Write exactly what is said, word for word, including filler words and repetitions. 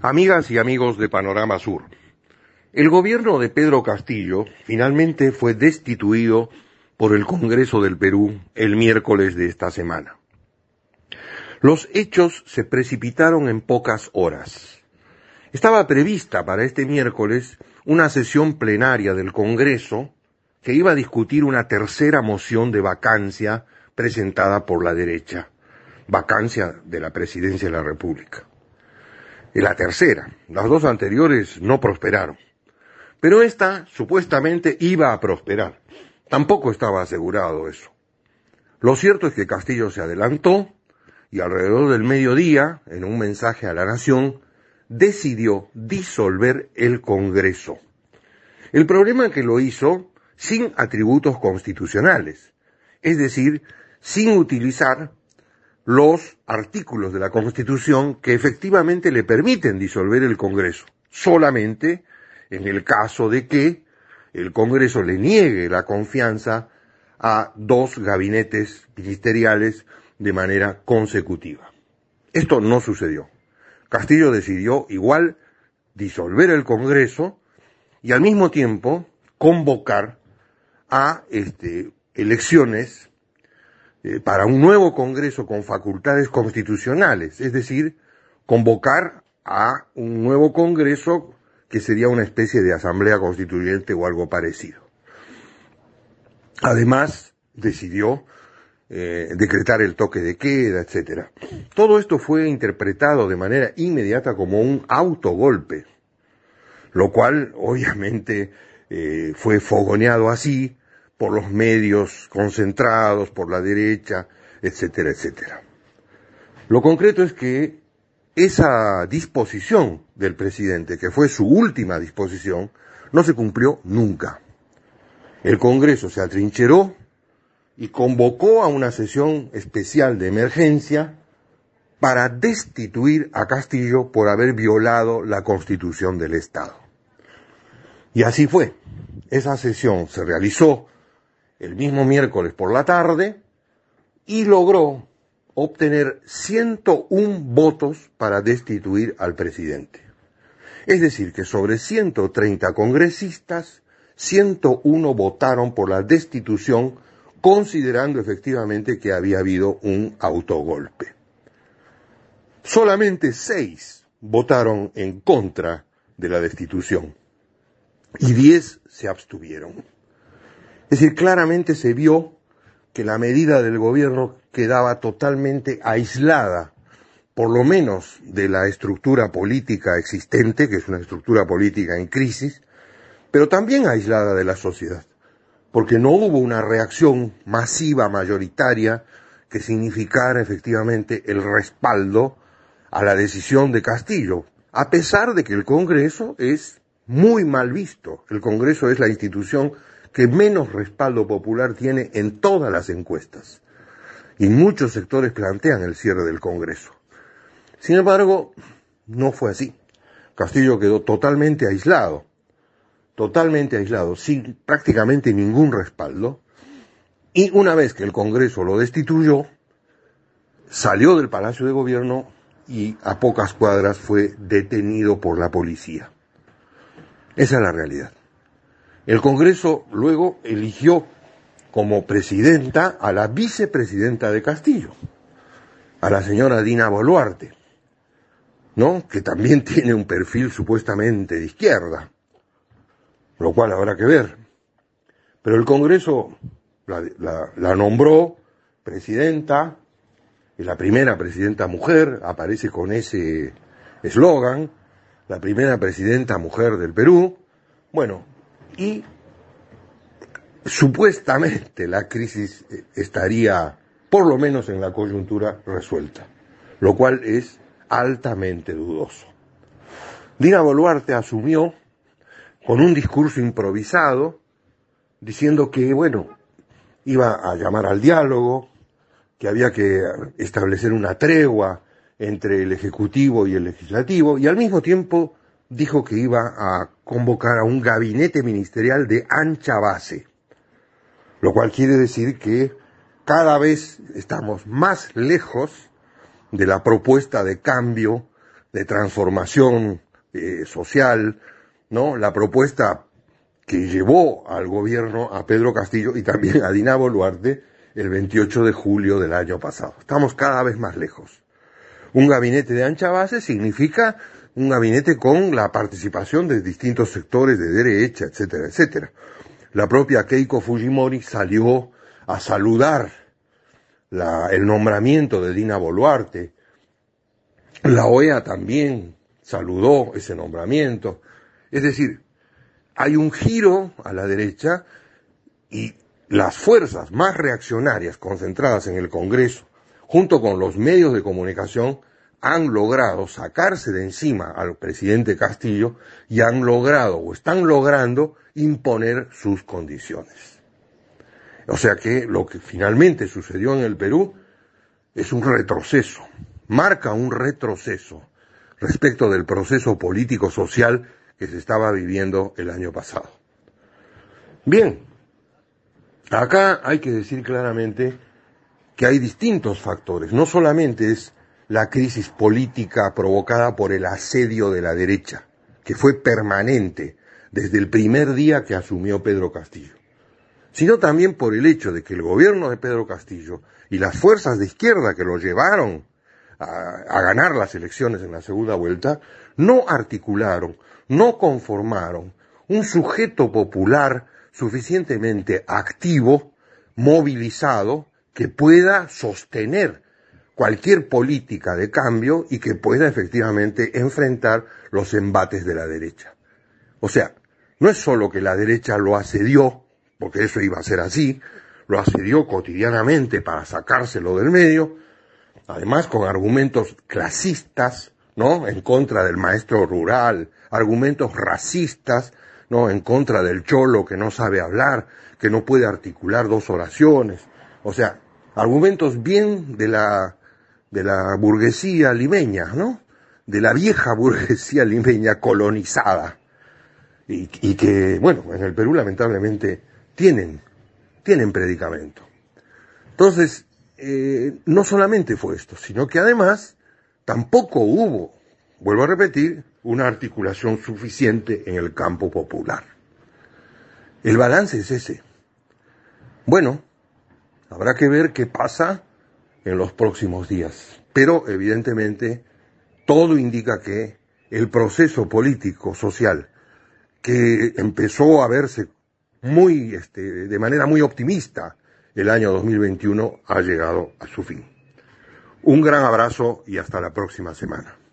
Amigas y amigos de Panorama Sur, el gobierno de Pedro Castillo finalmente fue destituido por el Congreso del Perú el miércoles de esta semana. Los hechos se precipitaron en pocas horas. Estaba prevista para este miércoles una sesión plenaria del Congreso que iba a discutir una tercera moción de vacancia presentada por la derecha, vacancia de la presidencia de la República. La tercera, las dos anteriores no prosperaron, pero esta supuestamente iba a prosperar. Tampoco estaba asegurado eso. Lo cierto es que Castillo se adelantó y alrededor del mediodía, en un mensaje a la nación, decidió disolver el Congreso. El problema es que lo hizo sin atributos constitucionales, es decir, sin utilizar los artículos de la Constitución que efectivamente le permiten disolver el Congreso, solamente en el caso de que el Congreso le niegue la confianza a dos gabinetes ministeriales de manera consecutiva. Esto no sucedió. Castillo decidió igual disolver el Congreso y al mismo tiempo convocar a este, elecciones para un nuevo Congreso con facultades constitucionales, es decir, convocar a un nuevo Congreso que sería una especie de asamblea constituyente o algo parecido. Además, decidió eh, decretar el toque de queda, etcétera. Todo esto fue interpretado de manera inmediata como un autogolpe, lo cual obviamente eh, fue fogoneado así por los medios concentrados, por la derecha, etcétera, etcétera. Lo concreto es que esa disposición del presidente, que fue su última disposición, no se cumplió nunca. El Congreso se atrincheró y convocó a una sesión especial de emergencia para destituir a Castillo por haber violado la Constitución del Estado. Y así fue. Esa sesión se realizó el mismo miércoles por la tarde y logró obtener ciento un votos para destituir al presidente. Es decir, que sobre ciento treinta congresistas, ciento uno votaron por la destitución, considerando efectivamente que había habido un autogolpe. Solamente seis votaron en contra de la destitución y diez se abstuvieron. Es decir, claramente se vio que la medida del gobierno quedaba totalmente aislada, por lo menos de la estructura política existente, que es una estructura política en crisis, pero también aislada de la sociedad, porque no hubo una reacción masiva, mayoritaria, que significara efectivamente el respaldo a la decisión de Castillo, a pesar de que el Congreso es muy mal visto. El Congreso es la institución que menos respaldo popular tiene en todas las encuestas. Y muchos sectores plantean el cierre del Congreso. Sin embargo, no fue así. Castillo quedó totalmente aislado, totalmente aislado, sin prácticamente ningún respaldo. Y una vez que el Congreso lo destituyó, salió del Palacio de Gobierno y a pocas cuadras fue detenido por la policía. Esa es la realidad. El Congreso luego eligió como presidenta a la vicepresidenta de Castillo, a la señora Dina Boluarte, ¿no? Que también tiene un perfil supuestamente de izquierda, lo cual habrá que ver. Pero el Congreso la, la, la nombró presidenta, es la primera presidenta mujer, aparece con ese eslogan, la primera presidenta mujer del Perú. Bueno, y supuestamente la crisis estaría, por lo menos en la coyuntura, resuelta, lo cual es altamente dudoso. Dina Boluarte asumió con un discurso improvisado, diciendo que, bueno, iba a llamar al diálogo, que había que establecer una tregua entre el Ejecutivo y el Legislativo, y al mismo tiempo dijo que iba a convocar a un gabinete ministerial de ancha base, lo cual quiere decir que cada vez estamos más lejos de la propuesta de cambio de transformación eh, social, ¿no? La propuesta que llevó al gobierno a Pedro Castillo y también a Dina Boluarte el veintiocho de julio del año pasado. Estamos cada vez más lejos. Un gabinete de ancha base significa un gabinete con la participación de distintos sectores de derecha, etcétera, etcétera. La propia Keiko Fujimori salió a saludar la, el nombramiento de Dina Boluarte. La O E A también saludó ese nombramiento. Es decir, hay un giro a la derecha y las fuerzas más reaccionarias concentradas en el Congreso, junto con los medios de comunicación, han logrado sacarse de encima al presidente Castillo y han logrado o están logrando imponer sus condiciones. O sea que lo que finalmente sucedió en el Perú es un retroceso, marca un retroceso respecto del proceso político-social que se estaba viviendo el año pasado. Bien, acá hay que decir claramente que hay distintos factores, no solamente es la crisis política provocada por el asedio de la derecha, que fue permanente desde el primer día que asumió Pedro Castillo, sino también por el hecho de que el gobierno de Pedro Castillo y las fuerzas de izquierda que lo llevaron a, a ganar las elecciones en la segunda vuelta, no articularon, no conformaron un sujeto popular suficientemente activo, movilizado, que pueda sostener cualquier política de cambio y que pueda efectivamente enfrentar los embates de la derecha. O sea, no es solo que la derecha lo asedió, porque eso iba a ser así, lo asedió cotidianamente para sacárselo del medio, además con argumentos clasistas, ¿no?, en contra del maestro rural, argumentos racistas, ¿no?, en contra del cholo que no sabe hablar, que no puede articular dos oraciones, o sea, argumentos bien de la de la burguesía limeña, ¿no?, de la vieja burguesía limeña colonizada, y, y que, bueno, en el Perú lamentablemente tienen, tienen predicamento. Entonces, eh, no solamente fue esto, sino que además tampoco hubo, vuelvo a repetir, una articulación suficiente en el campo popular. El balance es ese. Bueno, habrá que ver qué pasa en los próximos días, pero evidentemente todo indica que el proceso político social que empezó a verse muy, este, de manera muy optimista el año dos mil veintiuno ha llegado a su fin. Un gran abrazo y hasta la próxima semana.